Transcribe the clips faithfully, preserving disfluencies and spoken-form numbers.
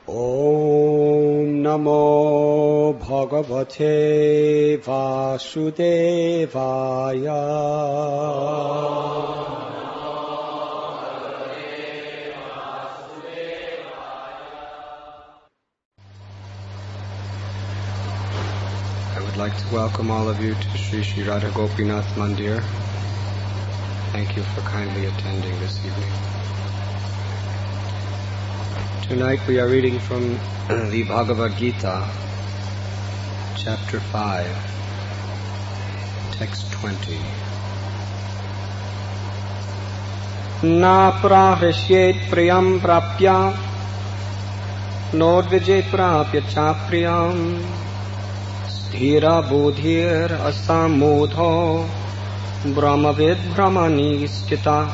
Om Namo Bhagavate Vasudevaya. I would like to welcome all of you to Sri Sri Radha Gopinath Mandir. Thank you for kindly attending this evening. Tonight we are reading from the Bhagavad Gita, chapter five, text twenty. Na prahrashyet priyam prapya, nodvijet prapya chapriyam, sthira bodhir asamodho, brahmavid brahmani stita.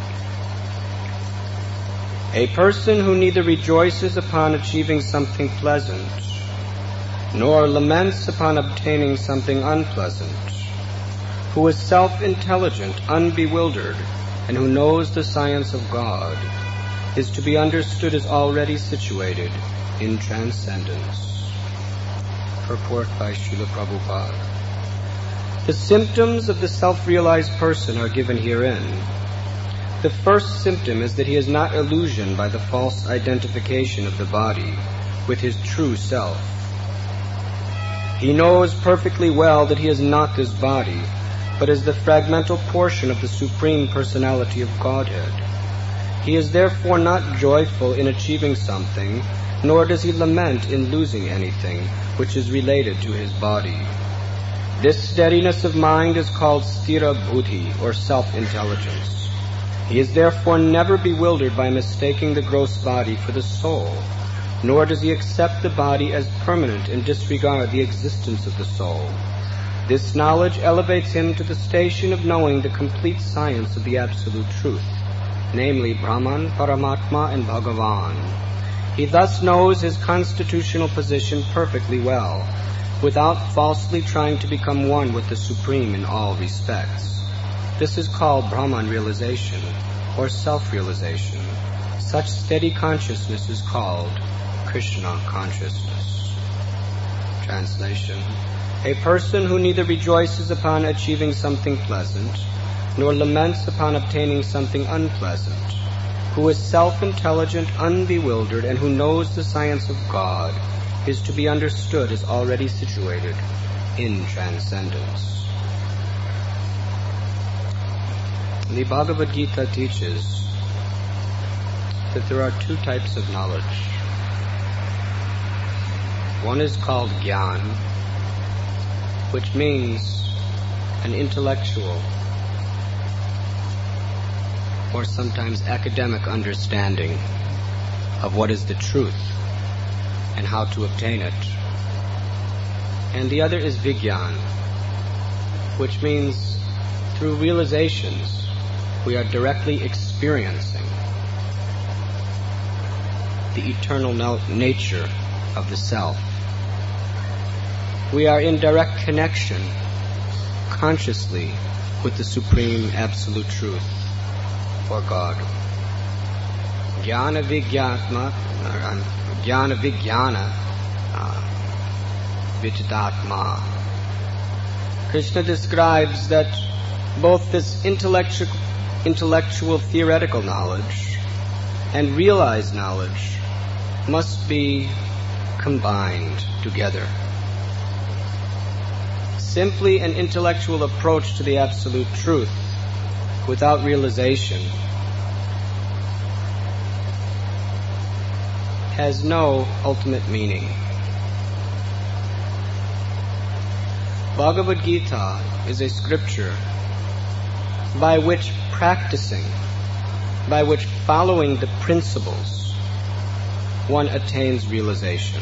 A person who neither rejoices upon achieving something pleasant, nor laments upon obtaining something unpleasant, who is self-intelligent, unbewildered, and who knows the science of God, is to be understood as already situated in transcendence. Purport by Srila Prabhupada. The symptoms of the self-realized person are given herein. The first symptom is that he is not illusioned by the false identification of the body with his true self. He knows perfectly well that he is not this body, but is the fragmental portion of the Supreme Personality of Godhead. He is therefore not joyful in achieving something, nor does he lament in losing anything which is related to his body. This steadiness of mind is called sthira buddhi, or self-intelligence. He is therefore never bewildered by mistaking the gross body for the soul, nor does he accept the body as permanent and disregard the existence of the soul. This knowledge elevates him to the station of knowing the complete science of the Absolute Truth, namely Brahman, Paramatma, and Bhagavan. He thus knows his constitutional position perfectly well, without falsely trying to become one with the Supreme in all respects. This is called Brahman realization, or self-realization. Such steady consciousness is called Krishna consciousness. Translation. A person who neither rejoices upon achieving something pleasant, nor laments upon obtaining something unpleasant, who is self-intelligent, unbewildered, and who knows the science of God, is to be understood as already situated in transcendence. The Bhagavad Gita teaches that there are two types of knowledge. One is called Gyan, which means an intellectual or sometimes academic understanding of what is the truth and how to obtain it. And the other is Vigyan, which means through realizations we are directly experiencing the eternal nature of the self. We are in direct connection, consciously, with the Supreme Absolute Truth, or God. Jnana Vigyatma, Jnana Vigyana, Vichitatma. Krishna describes that both this intellectual intellectual theoretical knowledge and realized knowledge must be combined together. Simply an intellectual approach to the Absolute Truth without realization has no ultimate meaning. Bhagavad Gita is a scripture by which practicing, by which following the principles, one attains realization.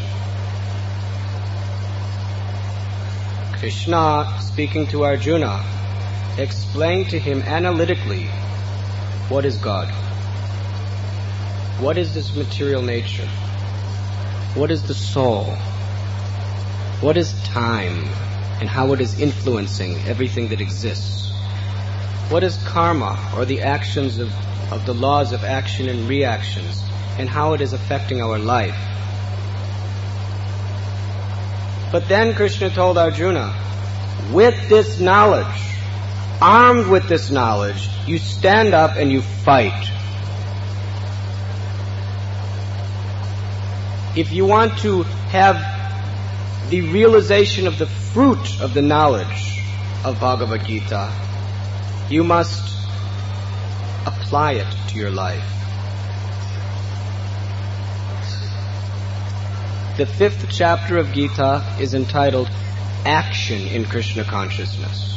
Krishna, speaking to Arjuna, explained to him analytically what is God, what is this material nature, what is the soul, what is time, and how it is influencing everything that exists. What is karma, or the actions of, of the laws of action and reactions, and how it is affecting our life, But then Krishna told Arjuna, with this knowledge, armed with this knowledge, you stand up and you fight. If you want to have the realization of the fruit of the knowledge of Bhagavad Gita, you must apply it to your life. The fifth chapter of Gita is entitled Action in Krishna Consciousness.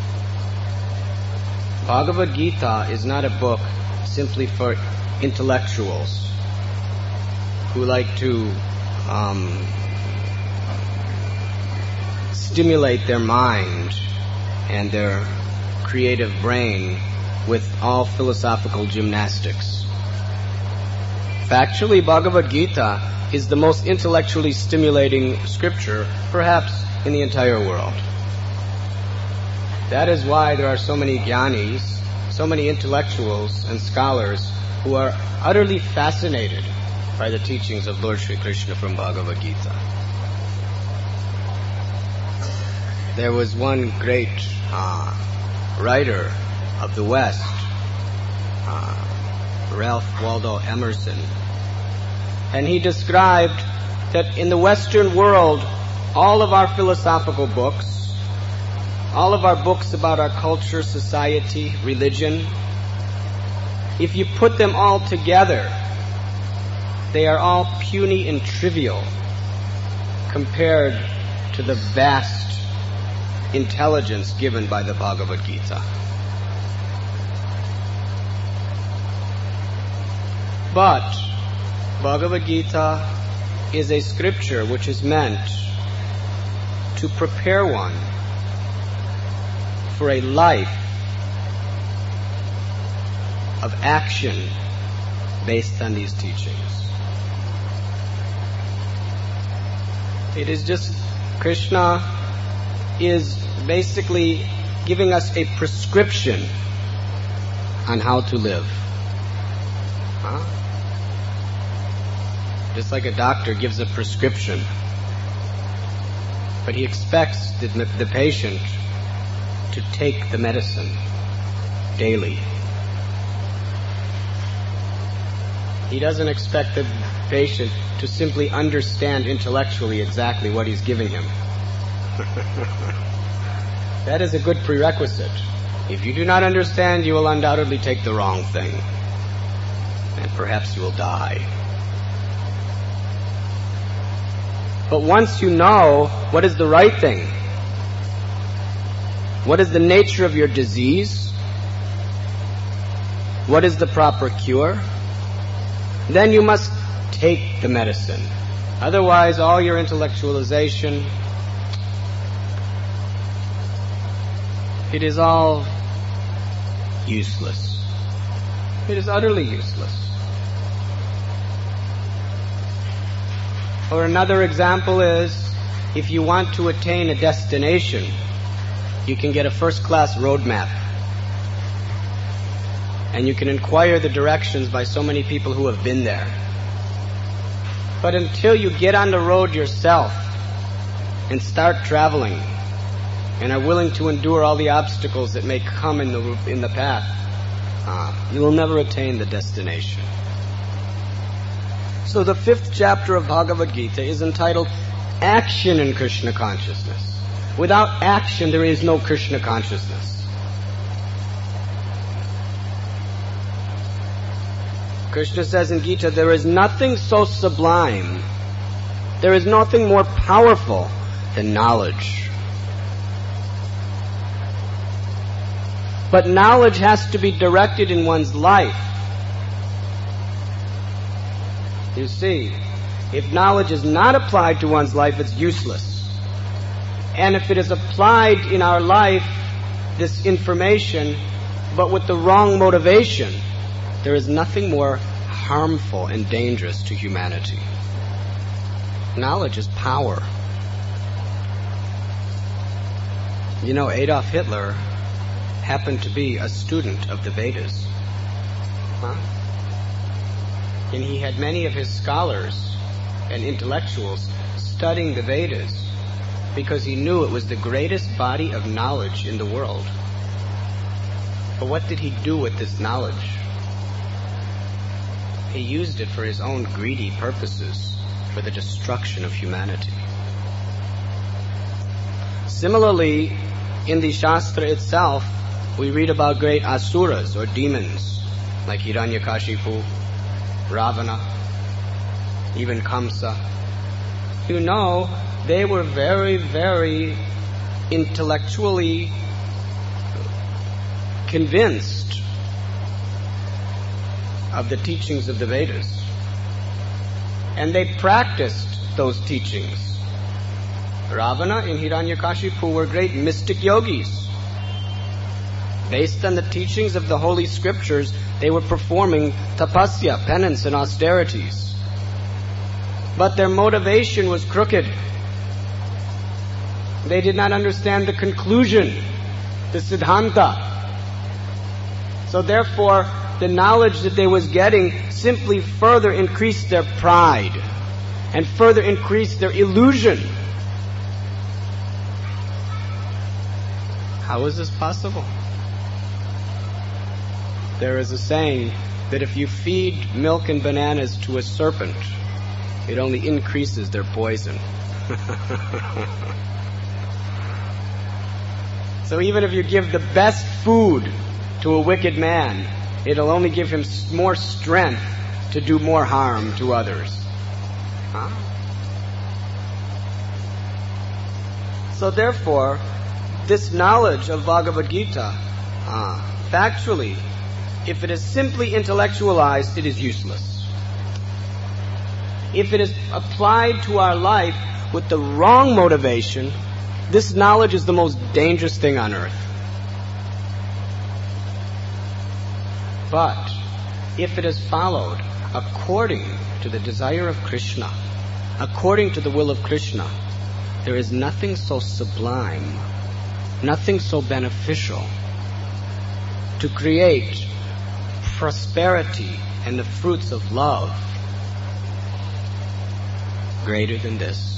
Bhagavad Gita is not a book simply for intellectuals who like to um, stimulate their mind and their creative brain with all philosophical gymnastics. Factually, Bhagavad Gita is the most intellectually stimulating scripture, perhaps, in the entire world. That is why there are so many jnanis, so many intellectuals and scholars who are utterly fascinated by the teachings of Lord Sri Krishna from Bhagavad Gita. There was one great uh, writer of the West, uh, Ralph Waldo Emerson, and he described that in the Western world, all of our philosophical books, all of our books about our culture, society, religion, if you put them all together, they are all puny and trivial compared to the vast intelligence given by the Bhagavad Gita. But Bhagavad Gita is a scripture which is meant to prepare one for a life of action based on these teachings. It is just, Krishna is basically giving us a prescription on how to live. Huh? Just like a doctor gives a prescription, but he expects the, the patient to take the medicine daily. He doesn't expect the patient to simply understand intellectually exactly what he's giving him. That is a good prerequisite. If you do not understand, you will undoubtedly take the wrong thing, and perhaps you will die. But once you know what is the right thing, what is the nature of your disease, what is the proper cure, then you must take the medicine. Otherwise, all your intellectualization, it is all useless. It is utterly useless. Or another example is, if you want to attain a destination, you can get a first-class road map. And you can inquire the directions by so many people who have been there. But until you get on the road yourself and start traveling and are willing to endure all the obstacles that may come in the, in the path, uh, you will never attain the destination. So the fifth chapter of Bhagavad Gita is entitled Action in Krishna Consciousness. Without action, there is no Krishna consciousness. Krishna says in Gita, there is nothing so sublime, there is nothing more powerful than knowledge. But knowledge has to be directed in one's life. You see, if knowledge is not applied to one's life, it's useless. And if it is applied in our life, this information, but with the wrong motivation, there is nothing more harmful and dangerous to humanity. Knowledge is power. You know, Adolf Hitler happened to be a student of the Vedas. Huh? And he had many of his scholars and intellectuals studying the Vedas because he knew it was the greatest body of knowledge in the world. But what did he do with this knowledge? He used it for his own greedy purposes, for the destruction of humanity. Similarly, in the Shastra itself, we read about great asuras or demons, like Hiranyakashipu, Ravana, even Kamsa. You know, they were very, very intellectually convinced of the teachings of the Vedas. And they practiced those teachings. Ravana and Hiranyakashipu were great mystic yogis. Based on the teachings of the holy scriptures, they were performing tapasya, penance, and austerities. But their motivation was crooked. They did not understand the conclusion, the siddhanta. So therefore, the knowledge that they was getting simply further increased their pride and further increased their illusion. How is this possible? There is a saying that if you feed milk and bananas to a serpent, it only increases their poison. So even if you give the best food to a wicked man, it'll only give him more strength to do more harm to others. Huh? So therefore, this knowledge of Bhagavad Gita, uh, factually, if it is simply intellectualized, it is useless. If it is applied to our life with the wrong motivation, this knowledge is the most dangerous thing on earth. But if it is followed according to the desire of Krishna, according to the will of Krishna, there is nothing so sublime, nothing so beneficial to create prosperity and the fruits of love greater than this.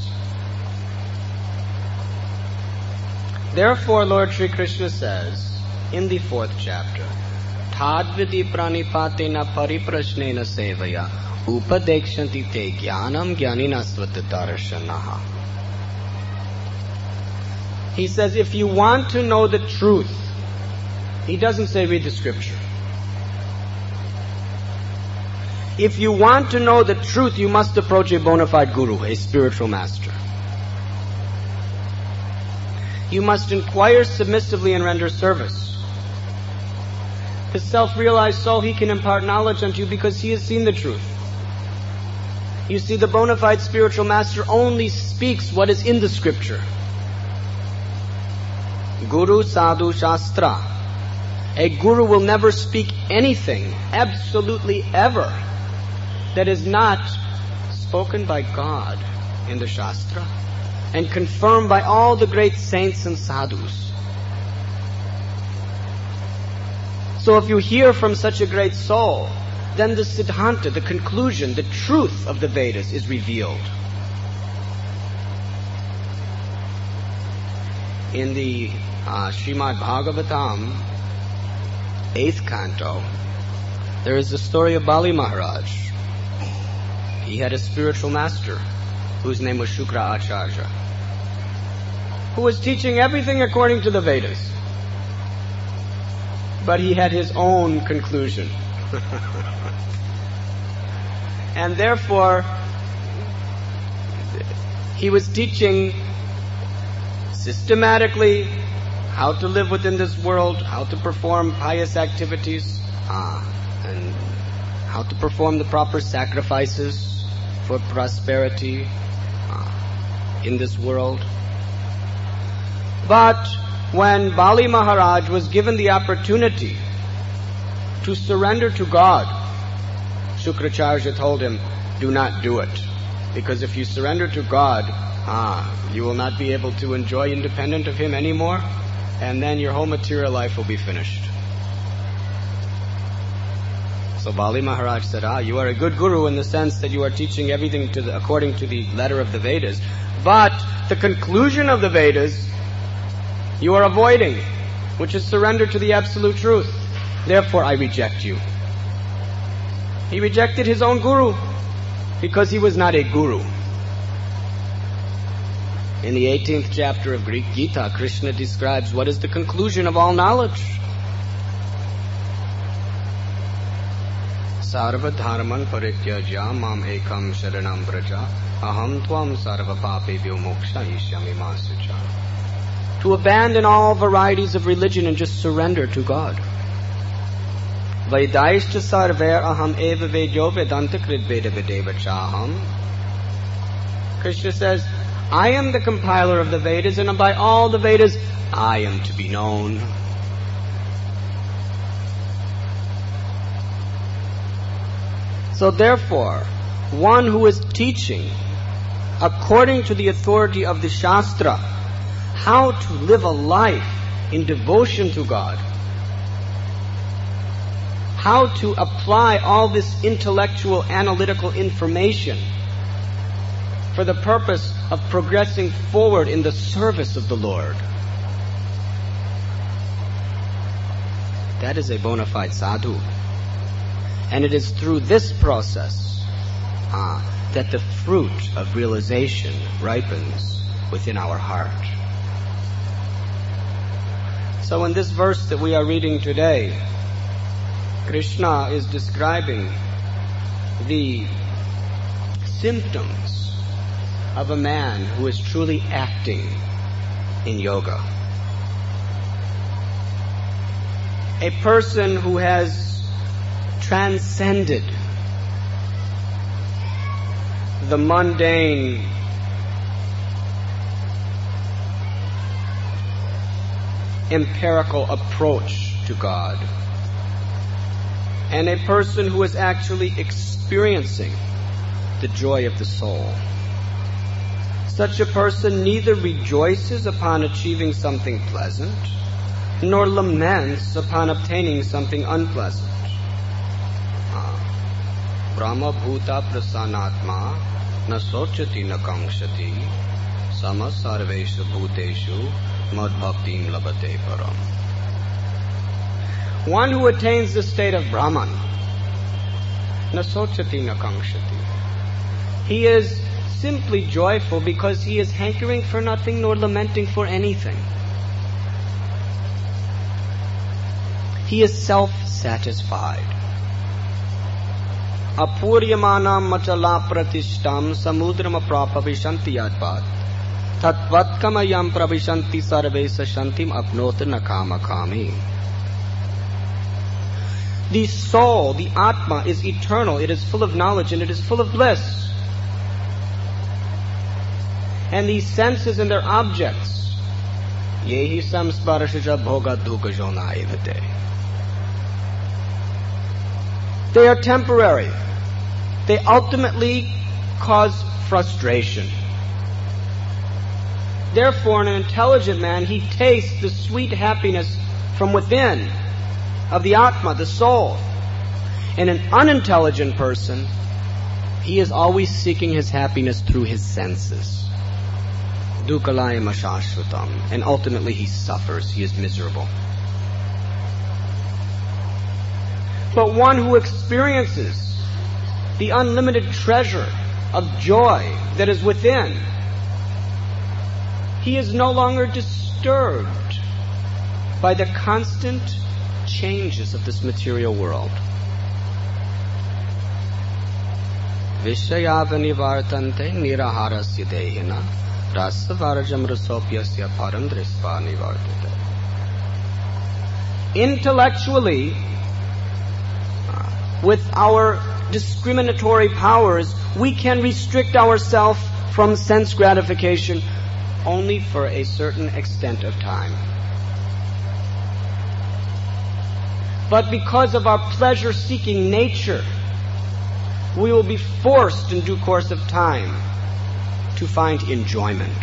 Therefore, Lord Sri Krishna says in the fourth chapter, Tadvidi pranipatena pariprashnena sevaya upadekshanti te jnanam jnanina svatadarshanaha. He says, if you want to know the truth, he doesn't say read the scripture. If you want to know the truth, you must approach a bona fide guru, a spiritual master. You must inquire submissively and render service. His self-realized soul, he can impart knowledge unto you because he has seen the truth. You see, the bona fide spiritual master only speaks what is in the scripture. Guru Sadhu Shastra. A guru will never speak anything, absolutely ever, that is not spoken by God in the Shastra and confirmed by all the great saints and sadhus. So if you hear from such a great soul, then the siddhanta, the conclusion, the truth of the Vedas is revealed. In the uh, Srimad Bhagavatam, eighth canto, there is the story of Bali Maharaj. He had a spiritual master whose name was Shukra Acharya, who was teaching everything according to the Vedas. But he had his own conclusion. And therefore, he was teaching systematically how to live within this world, how to perform pious activities, ah, and how to perform the proper sacrifices for prosperity uh, in this world. But when Bali Maharaj was given the opportunity to surrender to God, Shukracharya told him, do not do it. Because if you surrender to God, ah, you will not be able to enjoy independent of Him anymore, and then your whole material life will be finished. So Bali Maharaj said, ah, you are a good guru in the sense that you are teaching everything to the, according to the letter of the Vedas, But the conclusion of the Vedas you are avoiding, which is surrender to the absolute truth. Therefore I reject you. He rejected his own guru because he was not a guru. In the eighteenth chapter of Greek Gita, Krishna describes what is the conclusion of all knowledge. Sarva dharman parityajya mam ekam sharanam braja aham tvam sarva papebhyo mokshayishyami ma sucha. To abandon all varieties of religion and just surrender to God. Vedaishcha sarver aham eva vedyo vedanta krit veda vedeva chaham. Krishna says, I am the compiler of the Vedas, and by all the Vedas, I am to be known. So therefore, one who is teaching, according to the authority of the Shastra, how to live a life in devotion to God, how to apply all this intellectual, analytical information for the purpose of progressing forward in the service of the Lord. That is a bona fide sadhu. And it is through this process ah, that the fruit of realization ripens within our heart. So in this verse that we are reading today, Krishna is describing the symptoms of a man who is truly acting in yoga. A person who has transcended the mundane empirical approach to God, and a person who is actually experiencing the joy of the soul. Such a person neither rejoices upon achieving something pleasant, nor laments upon obtaining something unpleasant. Brahma bhuta prasanatma na sochati na kangshati sama sarveshu bhuteshu madbhaktim labate param. One who attains the state of Brahman, na sochati na kangshati, he is simply joyful because he is hankering for nothing nor lamenting for anything. He is self-satisfied. Apuryamanam machala pratishtam samudram aprapavishanti yadvat tatvatkamayam pravishanti sarvesa shantim apnota nakamakami. The soul, the Atma, is eternal. It is full of knowledge and it is full of bliss. And these senses and their objects, yehi samsparashaja bhoga dukkha jona evate. They are temporary. They ultimately cause frustration. Therefore, an intelligent man, he tastes the sweet happiness from within of the Atma, the soul. And an unintelligent person, he is always seeking his happiness through his senses. Dukkalayam ashashvatam. And ultimately he suffers, he is miserable. But one who experiences the unlimited treasure of joy that is within, he is no longer disturbed by the constant changes of this material world. Vishayavani vartante niraharasya dehina rasavarajam rasopyasya param drisva nivartate. Intellectually, with our discriminatory powers, we can restrict ourselves from sense gratification only for a certain extent of time. But because of our pleasure-seeking nature, we will be forced in due course of time to find enjoyment.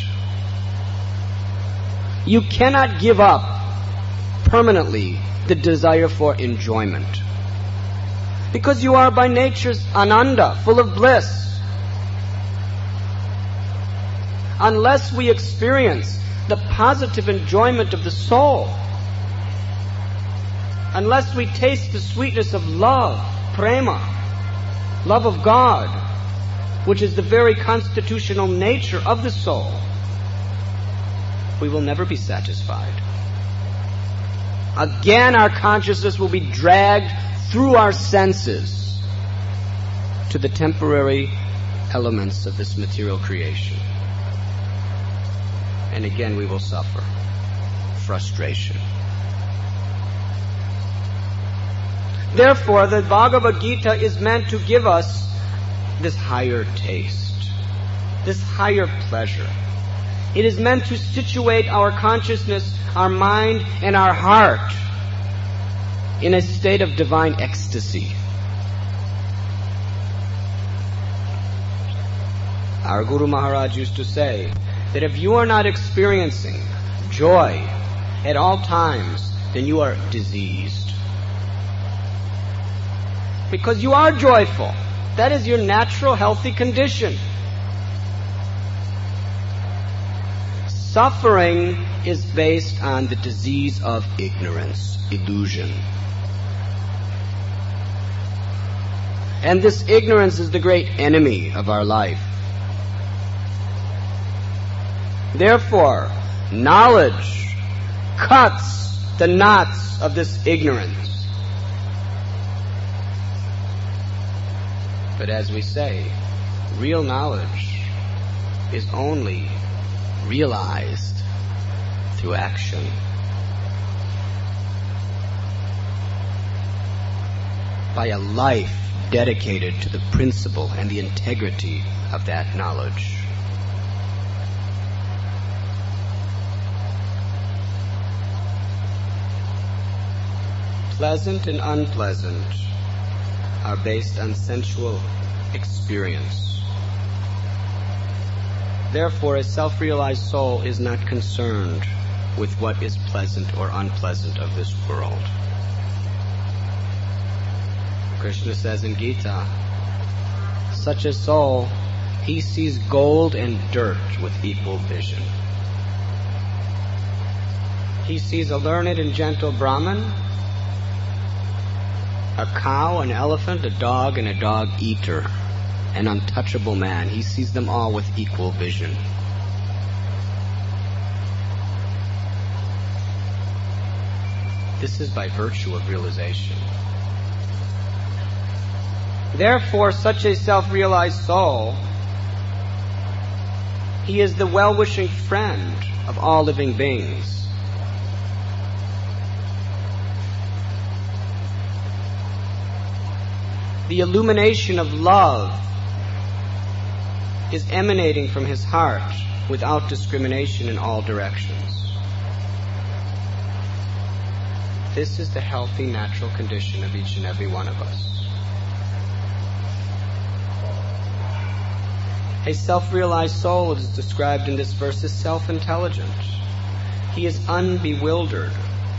You cannot give up permanently the desire for enjoyment, because you are by nature ananda, full of bliss. unless we experience the positive enjoyment of the soul, unless we taste the sweetness of love, prema, love of God, which is the very constitutional nature of the soul, we will never be satisfied. Again, our consciousness will be dragged through our senses to the temporary elements of this material creation. And again, we will suffer frustration. Therefore, the Bhagavad Gita is meant to give us this higher taste, this higher pleasure. It is meant to situate our consciousness, our mind, and our heart in a state of divine ecstasy. Our Guru Maharaj used to say that if you are not experiencing joy at all times, then you are diseased. Because you are joyful. That is your natural, healthy condition. Suffering is based on the disease of ignorance, illusion. And this ignorance is the great enemy of our life. Therefore, knowledge cuts the knots of this ignorance. But as we say, real knowledge is only realized through action. By a life dedicated to the principle and the integrity of that knowledge. Pleasant and unpleasant are based on sensual experience. Therefore, a self-realized soul is not concerned with what is pleasant or unpleasant of this world. Krishna says in Gita, such a soul, he sees gold and dirt with equal vision. He sees a learned and gentle Brahmin, a cow, an elephant, a dog, and a dog-eater, an untouchable man. He sees them all with equal vision. This is by virtue of realization. Therefore, such a self-realized soul, he is the well-wishing friend of all living beings. The illumination of love is emanating from his heart without discrimination in all directions. This is the healthy, natural condition of each and every one of us. A self-realized soul is described in this verse as self-intelligent. He is unbewildered.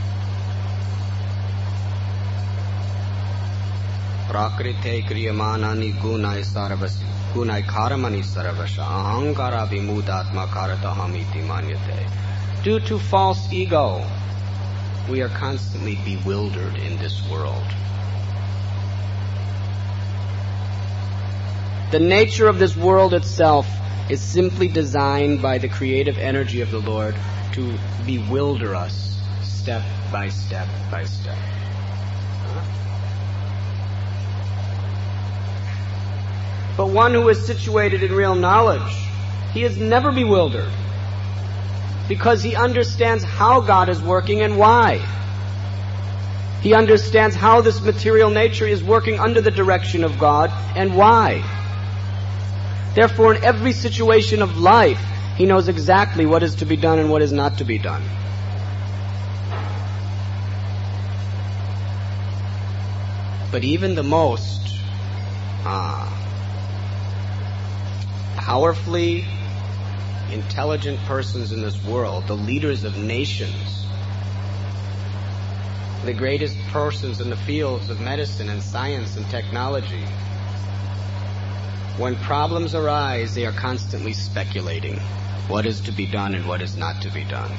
Prakrite kriyamanani gunai saravasi gunai karamani saravasha ahankara vimudatma karatahamiti manyate. Due to false ego, we are constantly bewildered in this world. The nature of this world itself is simply designed by the creative energy of the Lord to bewilder us step by step by step. But one who is situated in real knowledge, he is never bewildered, because he understands how God is working and why. He understands how this material nature is working under the direction of God and why. Therefore, in every situation of life, he knows exactly what is to be done and what is not to be done. But even the most ah, powerfully intelligent persons in this world, the leaders of nations, the greatest persons in the fields of medicine and science and technology, when problems arise, they are constantly speculating what is to be done and what is not to be done.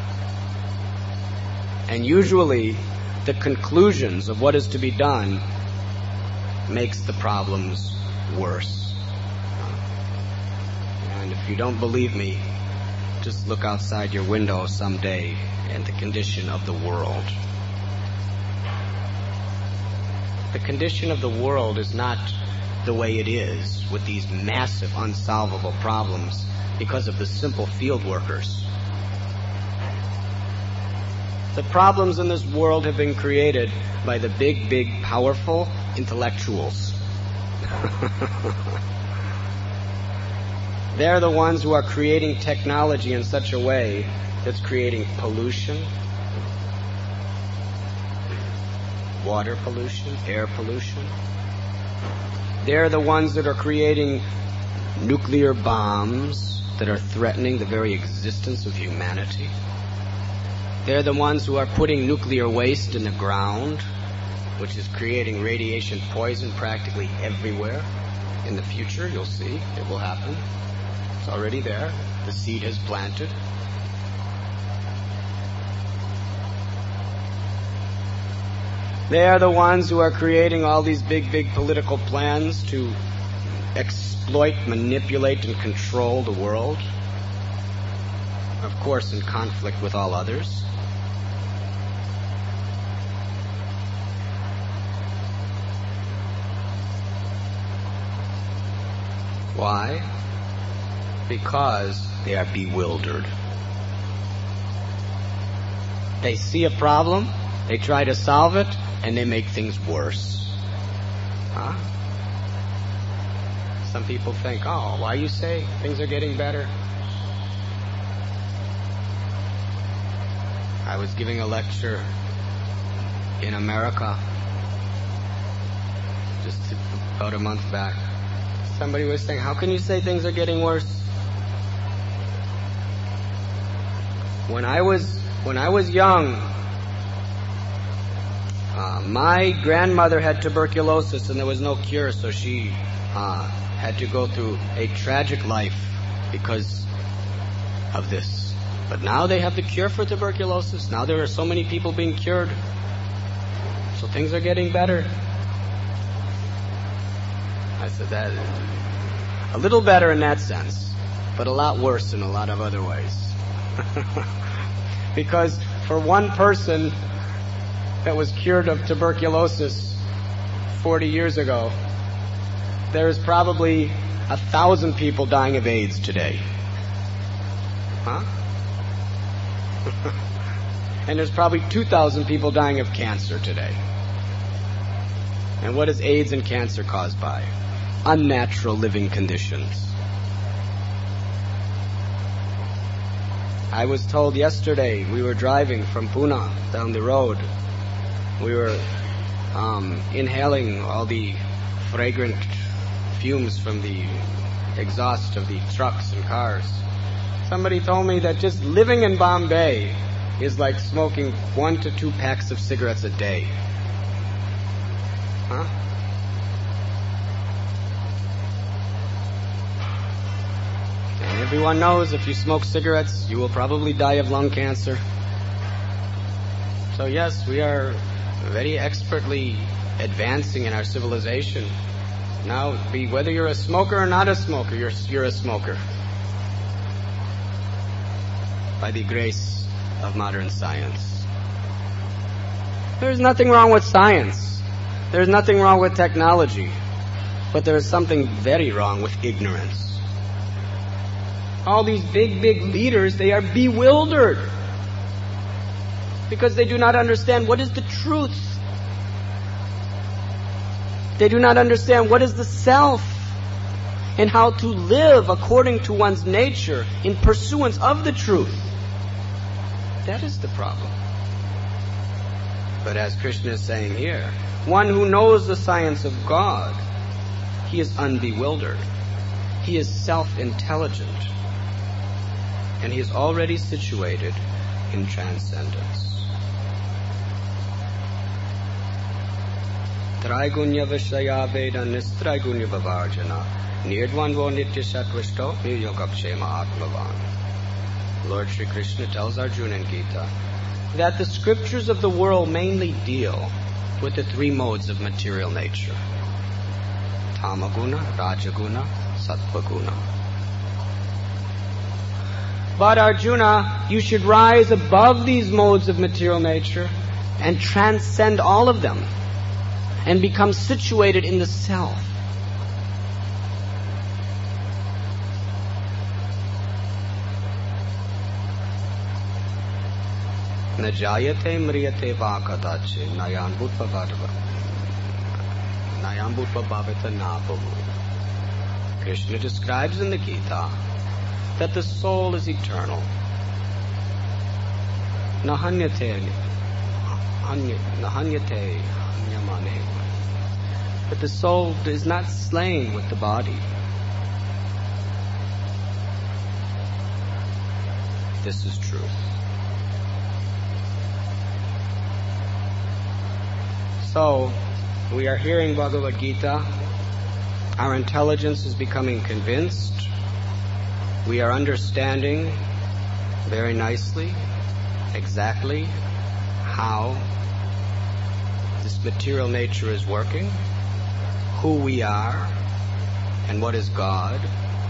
And usually, the conclusions of what is to be done makes the problems worse. And if you don't believe me, just look outside your window someday at the condition of the world. The condition of the world is not the way it is with these massive, unsolvable problems because of the simple field workers. The problems in this world have been created by the big, big, powerful intellectuals. They're the ones who are creating technology in such a way that's creating pollution, water pollution, air pollution. They're the ones that are creating nuclear bombs that are threatening the very existence of humanity. They're the ones who are putting nuclear waste in the ground, which is creating radiation poison practically everywhere. In the future, you'll see, it will happen. It's already there. The seed has planted. They are the ones who are creating all these big, big political plans to exploit, manipulate, and control the world. Of course, in conflict with all others. Why? Because they are bewildered. They see a problem, they try to solve it, and they make things worse. Huh? Some people think, oh, why you say things are getting better? I was giving a lecture in America just about a month back. Somebody was saying, how can you say things are getting worse? When I was when I was young, uh, my grandmother had tuberculosis and there was no cure, so she uh, had to go through a tragic life because of this. But now they have the cure for tuberculosis. Now there are so many people being cured. So things are getting better. I said that a little better in that sense, but a lot worse in a lot of other ways. Because for one person that was cured of tuberculosis forty years ago, there's probably a thousand people dying of AIDS today. Huh? And there's probably two thousand people dying of cancer today. And what is AIDS and cancer caused by? Unnatural living conditions. I was told yesterday, we were driving from Pune down the road. We were um, inhaling all the fragrant fumes from the exhaust of the trucks and cars. Somebody told me that just living in Bombay is like smoking one to two packs of cigarettes a day. Huh? And everyone knows if you smoke cigarettes, you will probably die of lung cancer. So yes, we are very expertly advancing in our civilization. Now, be whether you're a smoker or not a smoker, you're, you're a smoker. By the grace of modern science. There's nothing wrong with science. There's nothing wrong with technology. But there is something very wrong with ignorance. All these big, big leaders, they are bewildered. Because they do not understand what is the truth. They do not understand what is the self and how to live according to one's nature in pursuance of the truth. That is the problem. But as Krishna is saying here, one who knows the science of God, he is unbewildered. He is self-intelligent. And he is already situated in transcendence. Traigunya Vishaya Veda Nistraigunya Vavarjana Nirdvandvo Nitya Sattvisto Niyogapshema Atmavan. Lord Sri Krishna tells Arjuna in Gita that the scriptures of the world mainly deal with the three modes of material nature: Tamaguna, Rajaguna, Sattvaguna. But Arjuna, you should rise above these modes of material nature and transcend all of them and become situated in the self. Najayate mriyate vakadache nayambutva vadava nayambutva bhavita navavu. Krishna describes in the Gita that the soul is eternal. Nahanyate nahanyate hanyamane. But the soul is not slain with the body. This is true. So, we are hearing Bhagavad Gita. Our intelligence is becoming convinced. We are understanding very nicely, exactly how this material nature is working, who we are, and what is God.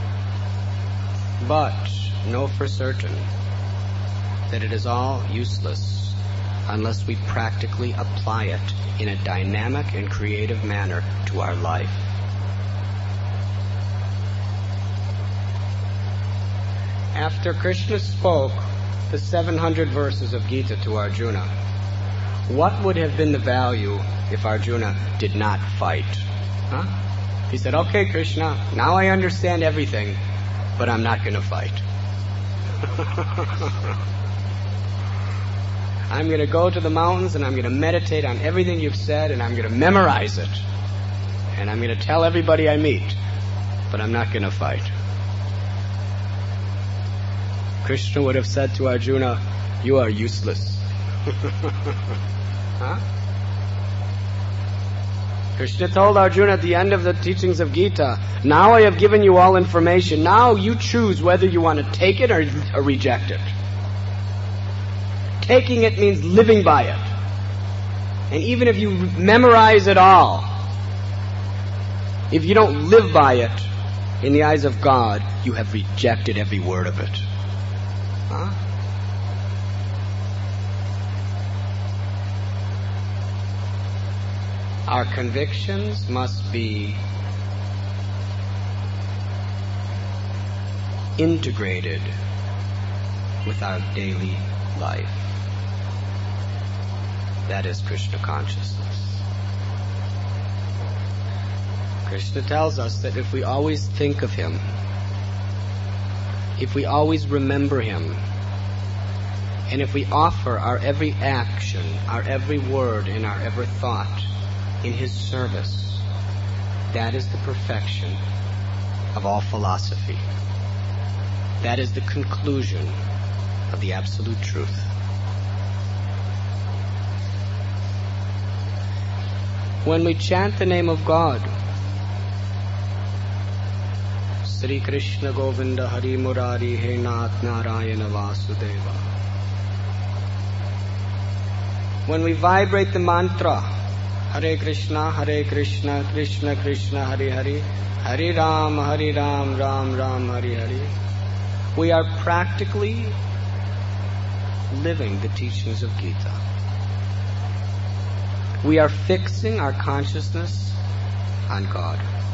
But know for certain that it is all useless unless we practically apply it in a dynamic and creative manner to our life. After Krishna spoke the seven hundred verses of Gita to Arjuna, what would have been the value if Arjuna did not fight? Huh? He said, okay, Krishna, now I understand everything, but I'm not going to fight. I'm going to go to the mountains and I'm going to meditate on everything you've said and I'm going to memorize it. And I'm going to tell everybody I meet, but I'm not going to fight. Krishna would have said to Arjuna, you are useless. Huh? Krishna told Arjuna at the end of the teachings of Gita, now I have given you all information. Now you choose whether you want to take it or, or reject it. Taking it means living by it. And even if you memorize it all, if you don't live by it, in the eyes of God, you have rejected every word of it. Huh? Our convictions must be integrated with our daily life. That is Krishna consciousness. Krishna tells us that if we always think of Him, if we always remember Him, and if we offer our every action, our every word, and our every thought in His service, that is the perfection of all philosophy. That is the conclusion of the absolute truth. When we chant the name of God, Sri Krishna Govinda Hari Murari He Nath Narayana Vasudeva. When we vibrate the mantra, Hare Krishna, Hare Krishna, Krishna Krishna, Hare Hare, Hare Ram, Hare Ram, Ram Ram, Hare Hare, we are practically living the teachings of Gita. We are fixing our consciousness on God.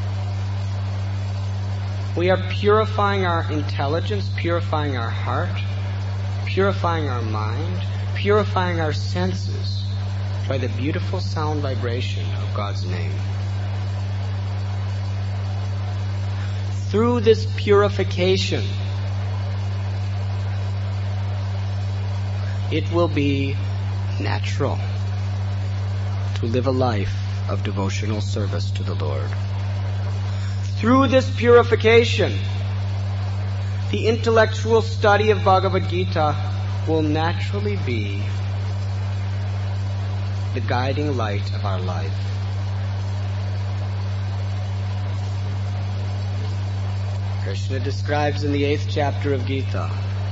We are purifying our intelligence, purifying our heart, purifying our mind, purifying our senses by the beautiful sound vibration of God's name. Through this purification, it will be natural to live a life of devotional service to the Lord. Through this purification, the intellectual study of Bhagavad Gita will naturally be the guiding light of our life. Krishna describes in the eighth chapter of Gita,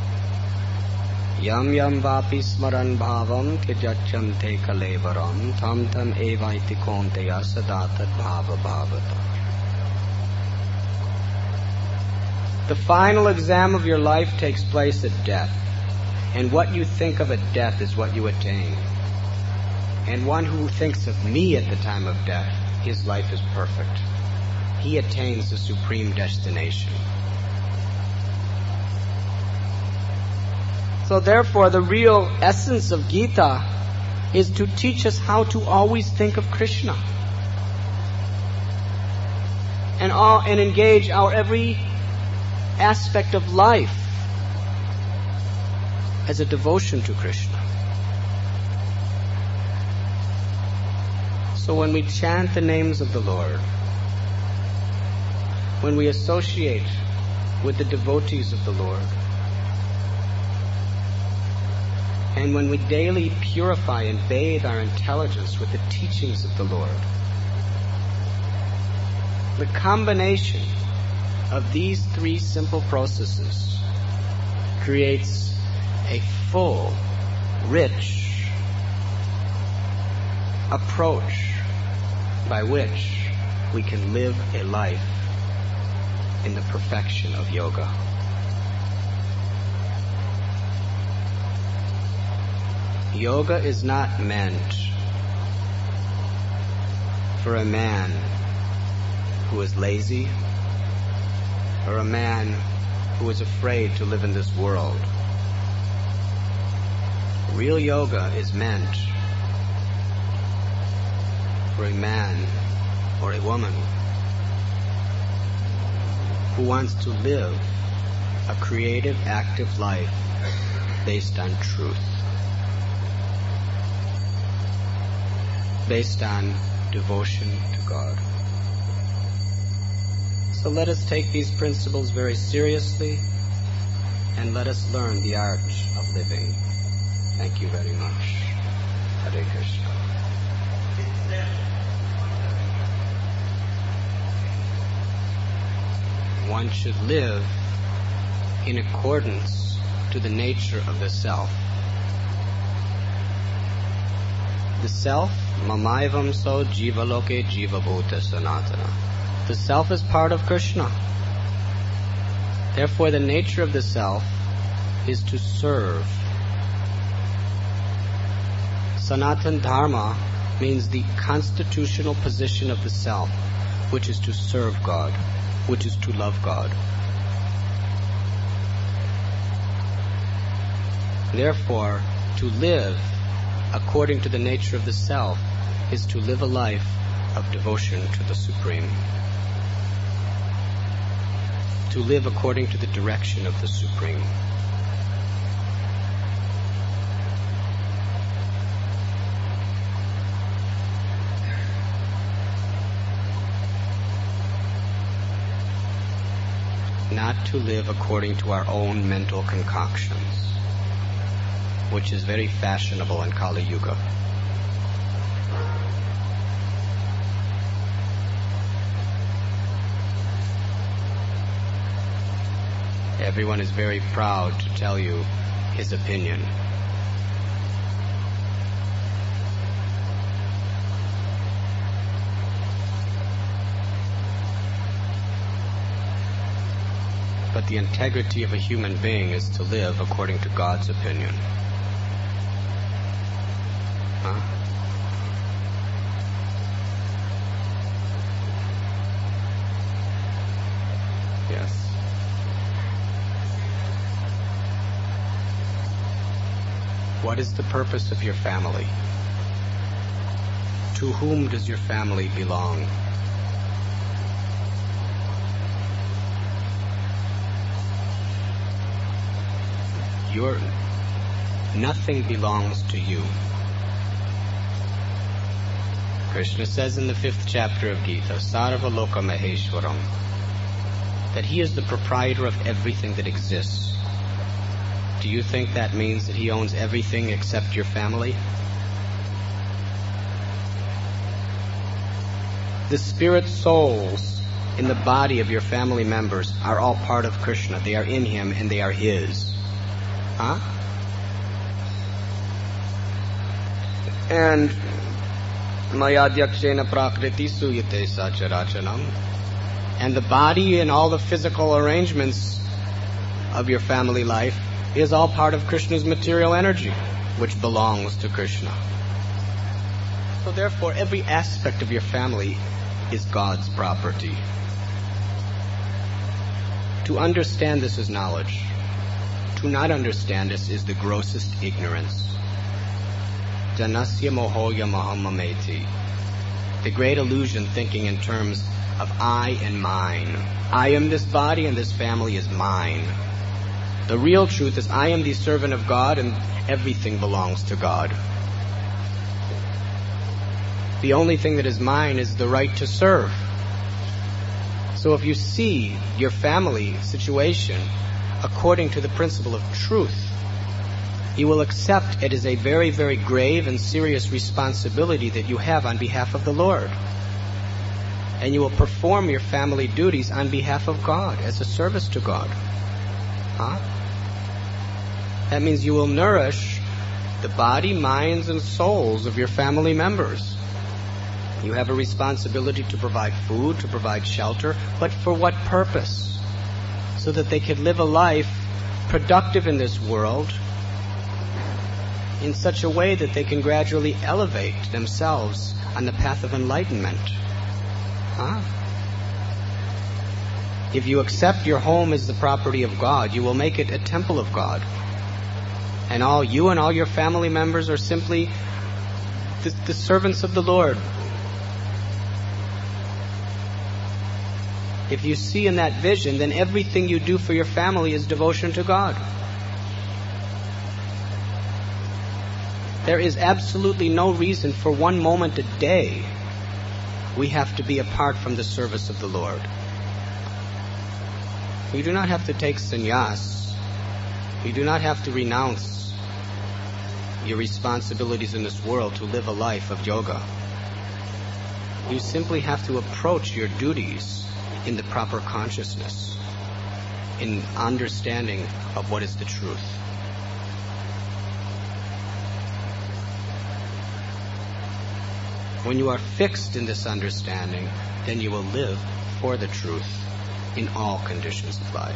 Yam yam vapi smaran bhavam tijachante kalevaram tam tam evaiti konteya sadatad bhava bhavata. The final exam of your life takes place at death, and what you think of at death is what you attain. And one who thinks of me at the time of death, his life is perfect. He attains the supreme destination. So therefore, the real essence of Gita is to teach us how to always think of Krishna and all, and engage our every aspect of life as a devotion to Krishna. So when we chant the names of the Lord, when we associate with the devotees of the Lord, and when we daily purify and bathe our intelligence with the teachings of the Lord, the combination of these three simple processes creates a full, rich approach by which we can live a life in the perfection of yoga. Yoga is not meant for a man who is lazy or a man who is afraid to live in this world. Real yoga is meant for a man or a woman who wants to live a creative, active life based on truth, based on devotion to God. So let us take these principles very seriously and let us learn the art of living. Thank you very much. Hare Krishna. One should live in accordance to the nature of the self. The self, mamaivam so jivaloke jivabhuta sanatana. The self is part of Krishna. Therefore, the nature of the self is to serve. Sanatan Dharma means the constitutional position of the self, which is to serve God, which is to love God. Therefore, to live according to the nature of the self is to live a life of devotion to the Supreme. To live according to the direction of the Supreme. Not to live according to our own mental concoctions, which is very fashionable in Kali Yuga. Everyone is very proud to tell you his opinion. But the integrity of a human being is to live according to God's opinion. Huh? Yes. What is the purpose of your family? To whom does your family belong? Your nothing belongs to you. Krishna says in the fifth chapter of Gita, Sarva Loka Maheshwaram, that he is the proprietor of everything that exists. Do you think that means that he owns everything except your family? The spirit souls in the body of your family members are all part of Krishna. They are in him and they are his. Huh? And Mayadhyakshena prakriti suyate sacharachanam. And the body and all the physical arrangements of your family life is all part of Krishna's material energy, which belongs to Krishna. So therefore, every aspect of your family is God's property. To understand this is knowledge. To not understand this is the grossest ignorance. Janasya mohoya mahamameti. The great illusion thinking in terms of I and mine. I am this body and this family is mine. The real truth is I am the servant of God and everything belongs to God. The only thing that is mine is the right to serve. So if you see your family situation according to the principle of truth, you will accept it as a very, very grave and serious responsibility that you have on behalf of the Lord. And you will perform your family duties on behalf of God, as a service to God. Huh? That means you will nourish the body, minds, and souls of your family members. You have a responsibility to provide food, to provide shelter, but for what purpose? So that they could live a life productive in this world in such a way that they can gradually elevate themselves on the path of enlightenment. Huh? If you accept your home as the property of God, you will make it a temple of God. And all you and all your family members are simply the, the servants of the Lord. If you see in that vision, then everything you do for your family is devotion to God. There is absolutely no reason for one moment a day we have to be apart from the service of the Lord. We do not have to take sannyas. We do not have to renounce your responsibilities in this world to live a life of yoga. You simply have to approach your duties in the proper consciousness, in understanding of what is the truth. When you are fixed in this understanding, then you will live for the truth in all conditions of life.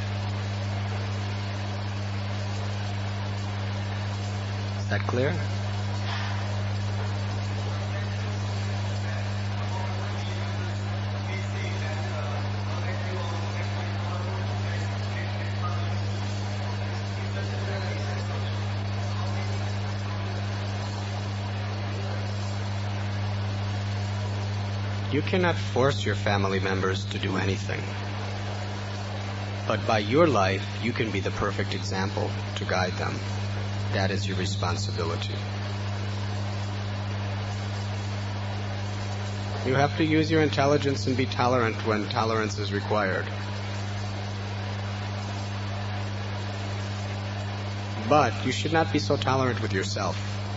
Is that clear? You cannot force your family members to do anything. But by your life, you can be the perfect example to guide them. That is your responsibility. You have to use your intelligence and be tolerant when tolerance is required. But you should not be so tolerant with yourself.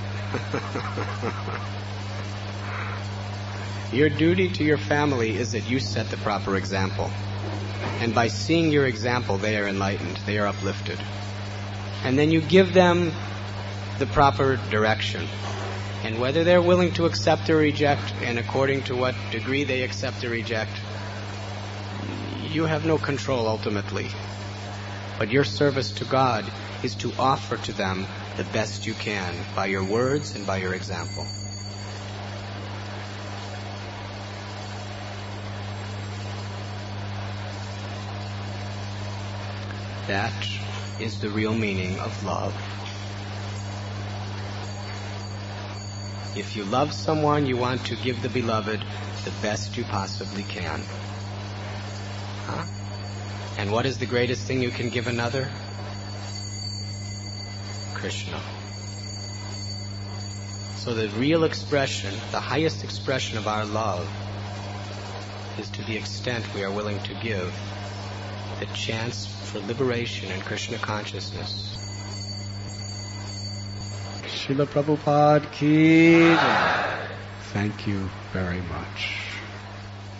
Your duty to your family is that you set the proper example. And by seeing your example, they are enlightened, they are uplifted. And then you give them the proper direction. And whether they're willing to accept or reject, and according to what degree they accept or reject, you have no control ultimately. But your service to God is to offer to them the best you can by your words and by your example. That is the real meaning of love. If you love someone, you want to give the beloved the best you possibly can. Huh? And what is the greatest thing you can give another? Krishna. So the real expression, the highest expression of our love is to the extent we are willing to give the chance for liberation in Krishna consciousness. Srila Prabhupada ki jai. Thank you very much.